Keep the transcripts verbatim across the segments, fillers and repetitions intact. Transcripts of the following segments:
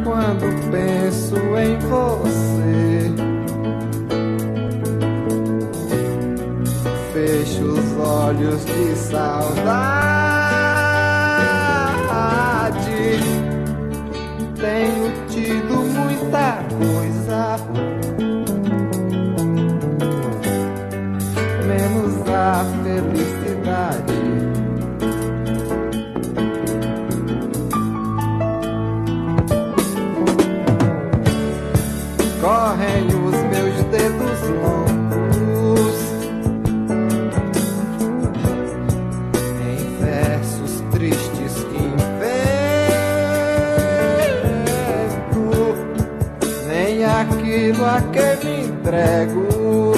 quando penso em você. Fecho os olhos de saudade. Tenho tido muita coisa, menos a felicidade. Correm os meus dedos longos em versos tristes que invento, nem aquilo a que me entrego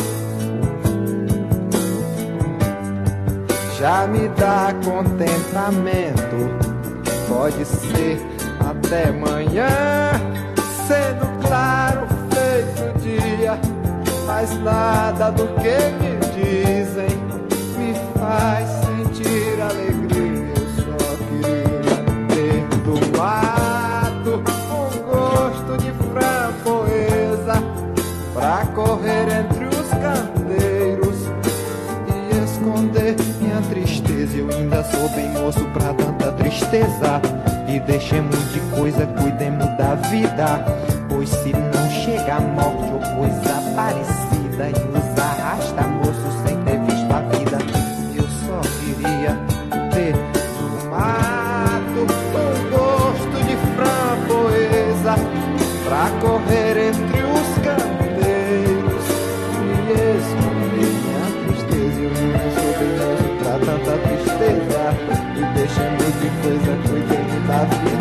já me dá contentamento. Pode ser até amanhã, sendo claro feito dia, mas nada do que me dizem me faz sentir alegria. Eu só queria ter do mato um gosto de framboesa pra correr entre os canteiros e esconder minha tristeza. Eu ainda sou bem moço pra tanta tristeza. E deixemos de coisa, cuidemos da vida, pois se não chega a morte ou coisa parecida e nos arrasta, moço, sem ter visto a vida. Eu só queria ter no mato um gosto de framboesa pra correr entre os canteiros e esconder minha tristeza. Eu não sou bem moço pra tanta tristeza. E deixemos de coisa, cuidemos da vida.